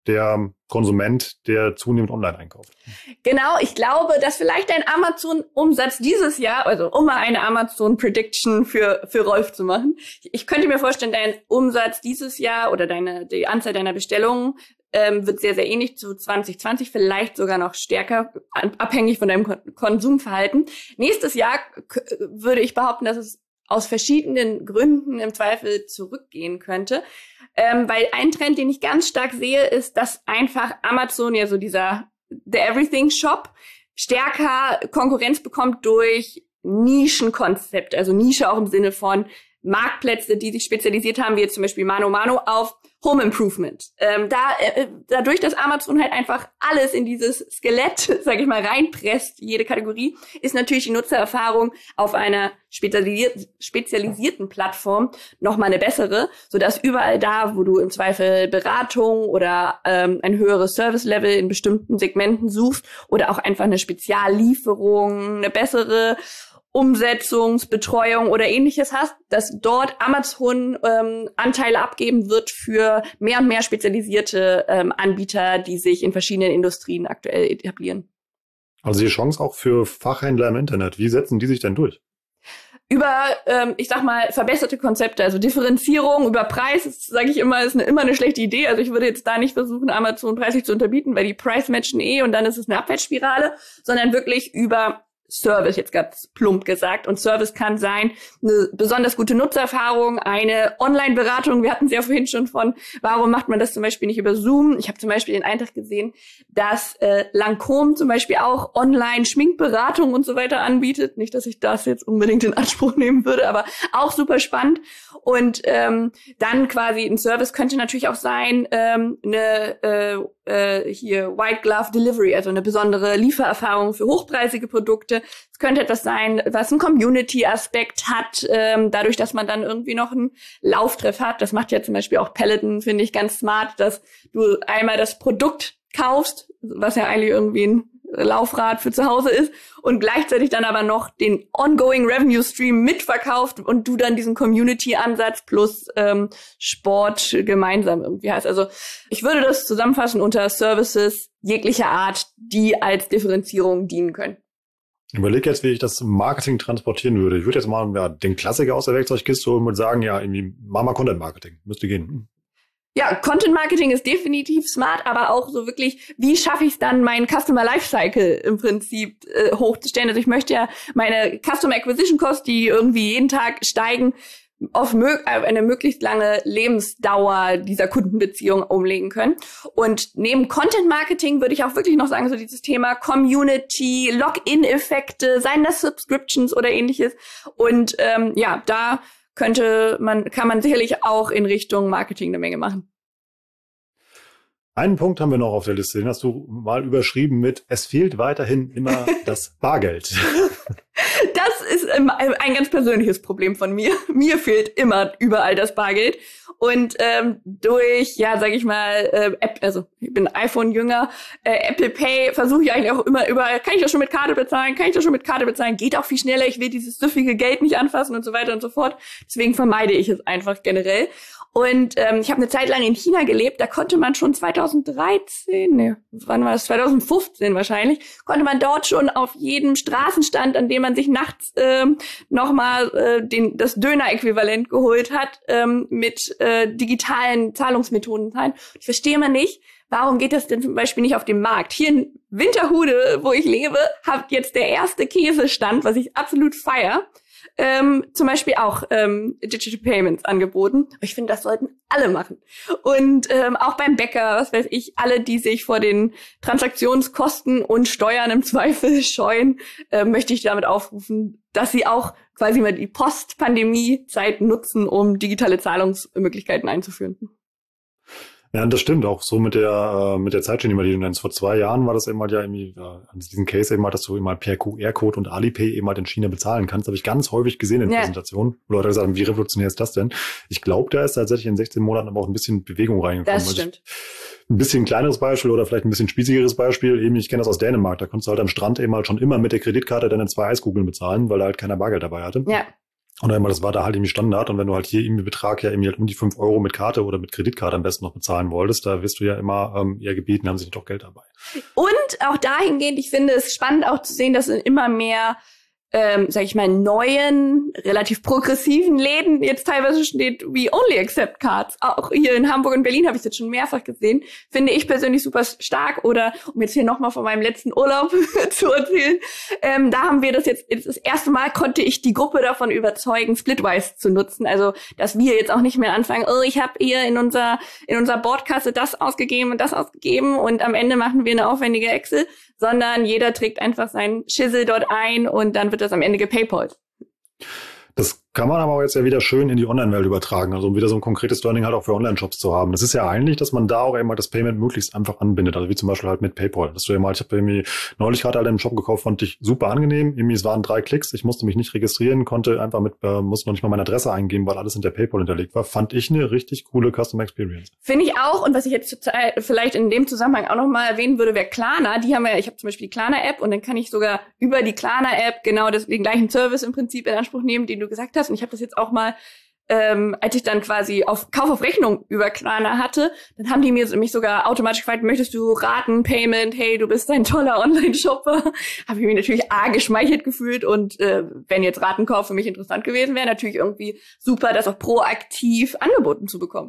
der Konsument, der zunehmend online einkauft. Genau, ich glaube, dass vielleicht ein Amazon-Umsatz dieses Jahr, also um mal eine Amazon-Prediction für Rolf zu machen, ich könnte mir vorstellen, dein Umsatz dieses Jahr oder die Anzahl deiner Bestellungen wird sehr, sehr ähnlich zu 2020, vielleicht sogar noch stärker, abhängig von deinem Konsumverhalten. Nächstes Jahr würde ich behaupten, dass es aus verschiedenen Gründen im Zweifel zurückgehen könnte. Weil ein Trend, den ich ganz stark sehe, ist, dass einfach Amazon, ja so dieser The Everything Shop, stärker Konkurrenz bekommt durch Nischenkonzept. Also Nische auch im Sinne von Marktplätze, die sich spezialisiert haben, wie jetzt zum Beispiel Mano Mano auf Home Improvement. Dadurch, dass Amazon halt einfach alles in dieses Skelett, sag ich mal, reinpresst, jede Kategorie, ist natürlich die Nutzererfahrung auf einer spezialisierten Plattform nochmal eine bessere, sodass überall da, wo du im Zweifel Beratung oder ein höheres Service-Level in bestimmten Segmenten suchst oder auch einfach eine Speziallieferung, eine bessere Umsetzungsbetreuung oder ähnliches hast, dass dort Amazon Anteile abgeben wird für mehr und mehr spezialisierte Anbieter, die sich in verschiedenen Industrien aktuell etablieren. Also die Chance auch für Fachhändler im Internet. Wie setzen die sich denn durch? Über, ich sag mal, verbesserte Konzepte, also Differenzierung über Preis, sage ich immer, ist immer eine schlechte Idee. Also ich würde jetzt da nicht versuchen, Amazon preislich zu unterbieten, weil die Price matchen und dann ist es eine Abwärtsspirale, sondern wirklich über Service, jetzt ganz plump gesagt. Und Service kann sein, eine besonders gute Nutzererfahrung, eine Online-Beratung. Wir hatten es ja vorhin schon von, warum macht man das zum Beispiel nicht über Zoom? Ich habe zum Beispiel den Eintrag gesehen, dass Lancôme zum Beispiel auch Online-Schminkberatung und so weiter anbietet. Nicht, dass ich das jetzt unbedingt in Anspruch nehmen würde, aber auch super spannend. Und dann quasi ein Service könnte natürlich auch sein, hier White Glove Delivery, also eine besondere Liefererfahrung für hochpreisige Produkte. Es könnte etwas sein, was einen Community-Aspekt hat, dadurch, dass man dann irgendwie noch einen Lauftreff hat. Das macht ja zum Beispiel auch Peloton, finde ich, ganz smart, dass du einmal das Produkt kaufst, was ja eigentlich irgendwie ein Laufrad für zu Hause ist, und gleichzeitig dann aber noch den ongoing Revenue Stream mitverkauft und du dann diesen Community-Ansatz plus Sport gemeinsam irgendwie hast. Also ich würde das zusammenfassen unter Services jeglicher Art, die als Differenzierung dienen können. Ich überlege jetzt, wie ich das Marketing transportieren würde. Ich würde jetzt mal den Klassiker aus der Werkzeugkiste holen und sagen, ja, irgendwie Mama Content Marketing. Müsste gehen. Ja, Content Marketing ist definitiv smart, aber auch so wirklich, wie schaffe ich es dann, meinen Customer Lifecycle im Prinzip hochzustellen? Also ich möchte ja meine Customer Acquisition Costs, die irgendwie jeden Tag steigen, auf eine möglichst lange Lebensdauer dieser Kundenbeziehung umlegen können. Und neben Content Marketing würde ich auch wirklich noch sagen, so dieses Thema Community, Login-Effekte, seien das Subscriptions oder ähnliches. Und da kann man sicherlich auch in Richtung Marketing eine Menge machen. Einen Punkt haben wir noch auf der Liste, den hast du mal überschrieben mit: Es fehlt weiterhin immer das Bargeld. Das ist ein ganz persönliches Problem von mir. Mir fehlt immer überall das Bargeld. Und durch, sag ich mal, also ich bin iPhone-Jünger, Apple Pay versuche ich eigentlich auch immer überall, kann ich das schon mit Karte bezahlen, geht auch viel schneller, ich will dieses süffige Geld nicht anfassen und so weiter und so fort. Deswegen vermeide ich es einfach generell. Und ich habe eine Zeit lang in China gelebt, da konnte man schon 2015 wahrscheinlich, konnte man dort schon auf jedem Straßenstand, an dem man sich nachts nochmal das Döner-Äquivalent geholt hat, mit digitalen Zahlungsmethoden zahlen. Ich verstehe mal nicht, warum geht das denn zum Beispiel nicht auf dem Markt? Hier in Winterhude, wo ich lebe, hat jetzt der erste Käsestand, was ich absolut feier, zum Beispiel auch Digital Payments angeboten. Ich finde, das sollten alle machen. Und auch beim Bäcker, was weiß ich, alle, die sich vor den Transaktionskosten und Steuern im Zweifel scheuen, möchte ich damit aufrufen, dass sie auch quasi mal die Post-Pandemie-Zeit nutzen, um digitale Zahlungsmöglichkeiten einzuführen. Ja, das stimmt auch. So mit der Zeitschiene, die du nennst. Vor 2 Jahren war das eben halt ja irgendwie, diesen Case eben halt, dass du eben halt per QR-Code und Alipay eben halt in China bezahlen kannst. Habe ich ganz häufig gesehen in Präsentationen, wo Leute gesagt haben, wie revolutionär ist das denn? Ich glaube, da ist tatsächlich in 16 Monaten aber auch ein bisschen Bewegung reingekommen. Das stimmt. Ein bisschen kleineres Beispiel oder vielleicht ein bisschen spießigeres Beispiel. Eben, ich kenne das aus Dänemark. Da konntest du halt am Strand eben halt schon immer mit der Kreditkarte deine 2 Eiskugeln bezahlen, weil da halt keiner Bargeld dabei hatte. Ja. Und einmal, das war da halt irgendwie Standard. Und wenn du halt hier irgendwie Betrag ja irgendwie halt um die 5 Euro mit Karte oder mit Kreditkarte am besten noch bezahlen wolltest, da wirst du ja immer eher gebeten, haben sie nicht doch Geld dabei. Und auch dahingehend, ich finde es spannend auch zu sehen, dass in immer mehr sag ich mal, neuen, relativ progressiven Läden jetzt teilweise steht, we only accept cards. Auch hier in Hamburg und Berlin habe ich es jetzt schon mehrfach gesehen. Finde ich persönlich super stark. Oder, um jetzt hier nochmal von meinem letzten Urlaub zu erzählen, da haben wir das jetzt das erste Mal konnte ich die Gruppe davon überzeugen, Splitwise zu nutzen. Also, dass wir jetzt auch nicht mehr anfangen, ich habe hier in unserer Bordkasse das ausgegeben und am Ende machen wir eine aufwendige Excel, sondern jeder trägt einfach seinen Schissel dort ein und dann wird das am Ende gepaypalt. Das kann man aber jetzt ja wieder schön in die Online-Welt übertragen, also um wieder so ein konkretes Learning halt auch für Online-Shops zu haben. Das ist ja eigentlich, dass man da auch immer das Payment möglichst einfach anbindet, also wie zum Beispiel halt mit PayPal. Ich habe irgendwie neulich gerade halt einen Shop gekauft, fand ich super angenehm. Irgendwie, es waren 3 Klicks, ich musste mich nicht registrieren, konnte einfach musste noch nicht mal meine Adresse eingeben, weil alles in der PayPal hinterlegt war. Fand ich eine richtig coole Customer Experience. Finde ich auch, und was ich jetzt vielleicht in dem Zusammenhang auch nochmal erwähnen würde, wäre Klarna. Ich habe zum Beispiel die Klarna-App und dann kann ich sogar über die Klarna-App genau den gleichen Service im Prinzip in Anspruch nehmen, den du gesagt hast. Und ich habe das jetzt auch mal, als ich dann quasi auf Kauf auf Rechnung über Klarna hatte, dann haben die mich sogar automatisch gefragt, möchtest du Raten-Payment? Hey, du bist ein toller Online-Shopper. Habe ich mich natürlich geschmeichelt gefühlt und wenn jetzt Ratenkauf für mich interessant gewesen wäre, natürlich irgendwie super, das auch proaktiv angeboten zu bekommen.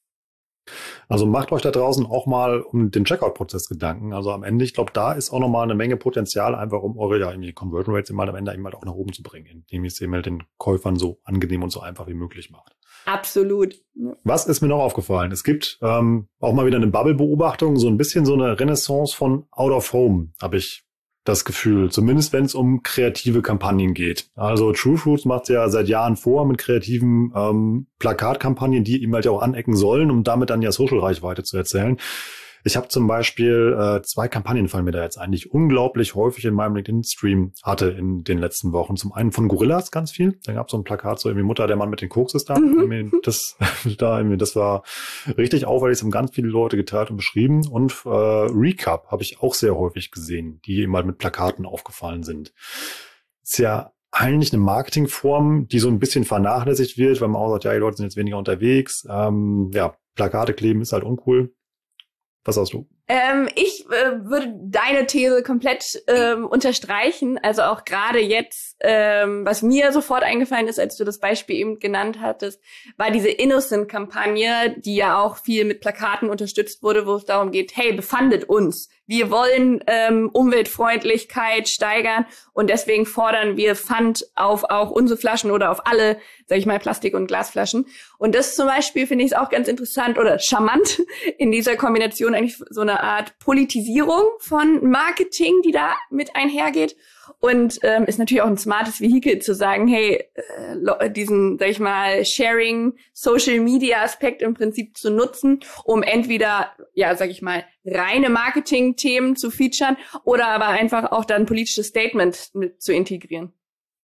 Also macht euch da draußen auch mal um den Checkout-Prozess Gedanken. Also am Ende, ich glaube, da ist auch nochmal eine Menge Potenzial, einfach um eure irgendwie Conversion Rates am Ende eben halt auch nach oben zu bringen, indem ihr es eben halt den Käufern so angenehm und so einfach wie möglich macht. Absolut. Was ist mir noch aufgefallen? Es gibt auch mal wieder eine Bubble-Beobachtung, so ein bisschen so eine Renaissance von Out of Home, habe ich das Gefühl, zumindest wenn es um kreative Kampagnen geht. Also True Fruits macht ja seit Jahren vor mit kreativen Plakatkampagnen, die eben halt auch anecken sollen, um damit dann ja Social-Reichweite zu erzählen. Ich habe zum Beispiel 2 Kampagnen fallen mir da jetzt eigentlich unglaublich häufig in meinem LinkedIn-Stream hatte in den letzten Wochen. Zum einen von Gorillas ganz viel. Da gab es so ein Plakat, so irgendwie Mutter, der Mann mit den Koks ist da. Das war richtig auffällig, das haben ganz viele Leute geteilt und beschrieben. Und Recap habe ich auch sehr häufig gesehen, die eben halt mit Plakaten aufgefallen sind. Ist ja eigentlich eine Marketingform, die so ein bisschen vernachlässigt wird, weil man auch sagt, ja, die Leute sind jetzt weniger unterwegs. Plakate kleben ist halt uncool. Was sagst du? Ich würde deine These komplett unterstreichen. Also auch gerade jetzt, was mir sofort eingefallen ist, als du das Beispiel eben genannt hattest, war diese Innocent-Kampagne, die ja auch viel mit Plakaten unterstützt wurde, wo es darum geht, hey, befandet uns. Wir wollen Umweltfreundlichkeit steigern und deswegen fordern wir Pfand auf auch unsere Flaschen oder auf alle, sag ich mal, Plastik- und Glasflaschen. Und das zum Beispiel finde ich auch ganz interessant oder charmant in dieser Kombination, eigentlich so eine Art Politisierung von Marketing, die da mit einhergeht. Und ist natürlich auch ein smartes Vehikel zu sagen, hey, diesen, sag ich mal, Sharing-Social-Media-Aspekt im Prinzip zu nutzen, um entweder, ja, sag ich mal, reine Marketing-Themen zu featuren oder aber einfach auch dann politisches Statement mit zu integrieren.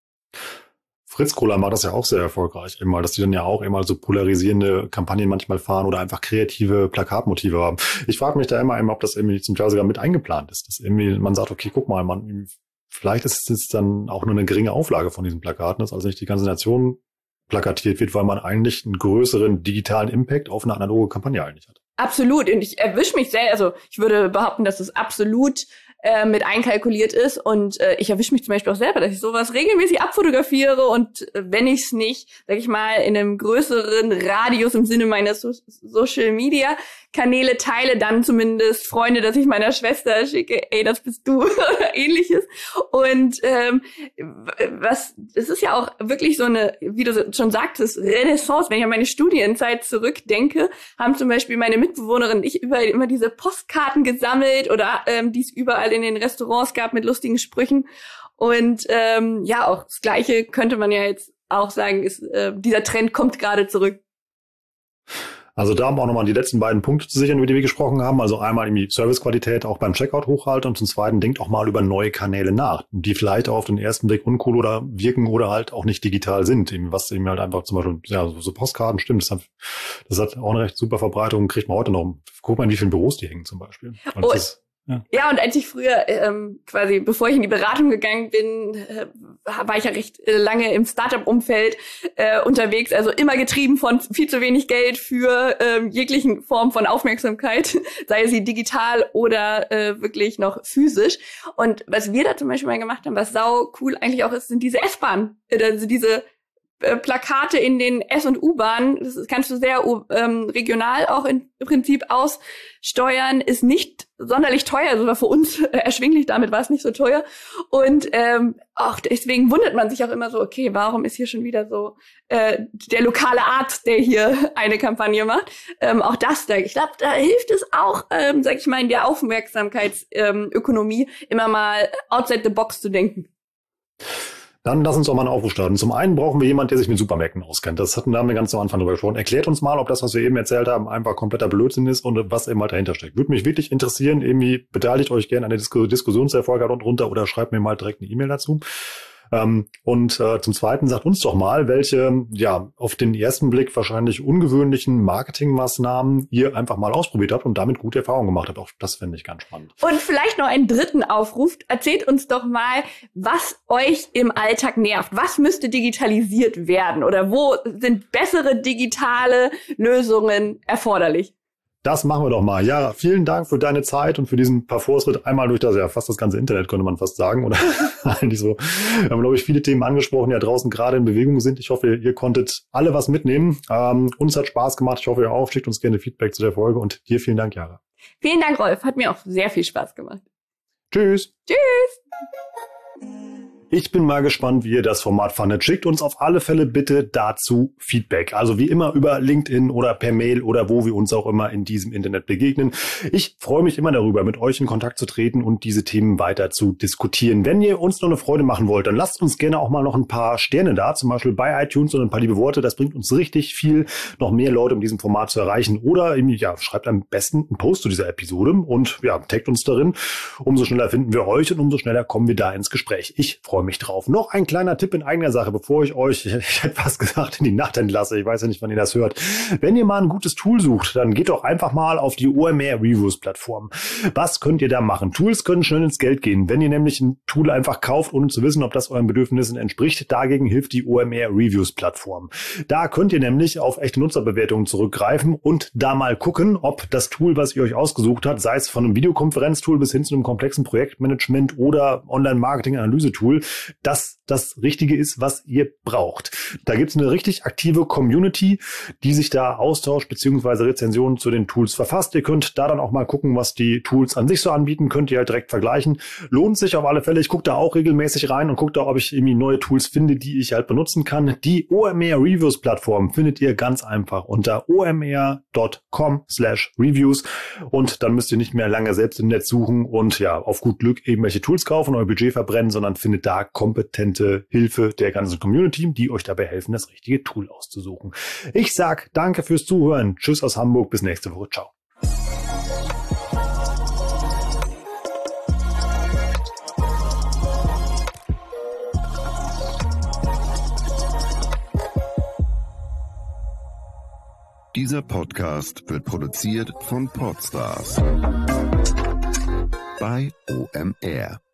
Fritz Kohler macht das ja auch sehr erfolgreich, immer, dass die dann ja auch immer so polarisierende Kampagnen manchmal fahren oder einfach kreative Plakatmotive haben. Ich frage mich da immer, ob das irgendwie zum Teil sogar mit eingeplant ist, dass irgendwie man sagt, okay, guck mal, vielleicht ist es dann auch nur eine geringe Auflage von diesen Plakaten, dass also nicht die ganze Nation plakatiert wird, weil man eigentlich einen größeren digitalen Impact auf eine analoge Kampagne eigentlich hat. Absolut. Und ich erwische mich sehr, also ich würde behaupten, dass es absolut mit einkalkuliert ist und ich erwische mich zum Beispiel auch selber, dass ich sowas regelmäßig abfotografiere und wenn ich es nicht, sag ich mal, in einem größeren Radius im Sinne meiner Social-Media-Kanäle teile, dann zumindest Freunde, dass ich meiner Schwester schicke, ey, das bist du oder ähnliches. Und es ist ja auch wirklich so eine, wie du schon sagtest, Renaissance. Wenn ich an meine Studienzeit zurückdenke, haben zum Beispiel meine Mitbewohnerin und ich überall immer diese Postkarten gesammelt oder die es überall in den Restaurants gab mit lustigen Sprüchen. Und ja, auch das Gleiche könnte man ja jetzt auch sagen, ist dieser Trend kommt gerade zurück. Also da haben wir auch nochmal die letzten beiden Punkte zu sichern, über die wir gesprochen haben. Also einmal irgendwie Servicequalität auch beim Checkout hochhalten und zum Zweiten denkt auch mal über neue Kanäle nach, die vielleicht auch auf den ersten Blick uncool oder wirken oder halt auch nicht digital sind. Was eben halt einfach zum Beispiel, ja, so Postkarten, stimmt, das hat auch eine recht super Verbreitung, kriegt man heute noch. Guck mal, in wie vielen Büros die hängen zum Beispiel. Und Ja, und als ich früher quasi, bevor ich in die Beratung gegangen bin, war ich ja recht lange im Startup-Umfeld unterwegs, also immer getrieben von viel zu wenig Geld für jeglichen Form von Aufmerksamkeit, sei sie digital oder wirklich noch physisch. Und was wir da zum Beispiel mal gemacht haben, was sau cool eigentlich auch ist, sind diese S-Bahnen, also diese Plakate in den S- und U-Bahnen, das kannst du sehr regional auch im Prinzip aussteuern, ist nicht sonderlich teuer, also war für uns erschwinglich, damit war es nicht so teuer. Und auch deswegen wundert man sich auch immer so, okay, warum ist hier schon wieder so der lokale Arzt, der hier eine Kampagne macht. Auch das, ich glaube, da hilft es auch, sag ich mal, in der Aufmerksamkeitsökonomie immer mal outside the box zu denken. Dann lass uns doch mal einen Aufruf starten. Zum einen brauchen wir jemanden, der sich mit Supermärkten auskennt. Da haben wir ganz am Anfang drüber gesprochen. Erklärt uns mal, ob das, was wir eben erzählt haben, einfach kompletter Blödsinn ist und was eben halt dahinter steckt. Würde mich wirklich interessieren. Irgendwie beteiligt euch gerne an der Diskussionserfolg drunter oder schreibt mir mal direkt eine E-Mail dazu. Und zum Zweiten sagt uns doch mal, welche auf den ersten Blick wahrscheinlich ungewöhnlichen Marketingmaßnahmen ihr einfach mal ausprobiert habt und damit gute Erfahrungen gemacht habt. Auch das fände ich ganz spannend. Und vielleicht noch einen dritten Aufruf. Erzählt uns doch mal, was euch im Alltag nervt. Was müsste digitalisiert werden? Oder wo sind bessere digitale Lösungen erforderlich? Das machen wir doch mal. Ja, vielen Dank für deine Zeit und für diesen Parforce-Ritt einmal durch fast das ganze Internet, könnte man fast sagen. Oder eigentlich so. Wir haben, glaube ich, viele Themen angesprochen, die ja draußen gerade in Bewegung sind. Ich hoffe, ihr konntet alle was mitnehmen. Uns hat Spaß gemacht. Ich hoffe, ihr auch. Schickt uns gerne Feedback zu der Folge. Und dir vielen Dank, Jara. Vielen Dank, Rolf. Hat mir auch sehr viel Spaß gemacht. Tschüss. Tschüss. Ich bin mal gespannt, wie ihr das Format fandet. Schickt uns auf alle Fälle bitte dazu Feedback. Also wie immer über LinkedIn oder per Mail oder wo wir uns auch immer in diesem Internet begegnen. Ich freue mich immer darüber, mit euch in Kontakt zu treten und diese Themen weiter zu diskutieren. Wenn ihr uns noch eine Freude machen wollt, dann lasst uns gerne auch mal noch ein paar Sterne da, zum Beispiel bei iTunes und ein paar liebe Worte. Das bringt uns richtig viel, noch mehr Leute in diesem Format zu erreichen. Oder schreibt am besten einen Post zu dieser Episode und taggt uns darin. Umso schneller finden wir euch und umso schneller kommen wir da ins Gespräch. Ich freue mich drauf. Noch ein kleiner Tipp in eigener Sache, bevor ich euch, ich hätte fast gesagt, in die Nacht entlasse. Ich weiß ja nicht, wann ihr das hört. Wenn ihr mal ein gutes Tool sucht, dann geht doch einfach mal auf die OMR Reviews Plattform. Was könnt ihr da machen? Tools können schnell ins Geld gehen. Wenn ihr nämlich ein Tool einfach kauft, ohne zu wissen, ob das euren Bedürfnissen entspricht, dagegen hilft die OMR Reviews Plattform. Da könnt ihr nämlich auf echte Nutzerbewertungen zurückgreifen und da mal gucken, ob das Tool, was ihr euch ausgesucht habt, sei es von einem Videokonferenztool bis hin zu einem komplexen Projektmanagement oder Online-Marketing-Analyse-Tool, das Richtige ist, was ihr braucht. Da gibt es eine richtig aktive Community, die sich da austauscht bzw. Rezensionen zu den Tools verfasst. Ihr könnt da dann auch mal gucken, was die Tools an sich so anbieten. Könnt ihr halt direkt vergleichen. Lohnt sich auf alle Fälle. Ich gucke da auch regelmäßig rein und gucke da, ob ich irgendwie neue Tools finde, die ich halt benutzen kann. Die OMR Reviews Plattform findet ihr ganz einfach unter omr.com/reviews und dann müsst ihr nicht mehr lange selbst im Netz suchen und auf gut Glück irgendwelche Tools kaufen, euer Budget verbrennen, sondern findet da kompetente Hilfe der ganzen Community, die euch dabei helfen, das richtige Tool auszusuchen. Ich sag danke fürs Zuhören. Tschüss aus Hamburg. Bis nächste Woche. Ciao. Dieser Podcast wird produziert von Podstars bei OMR.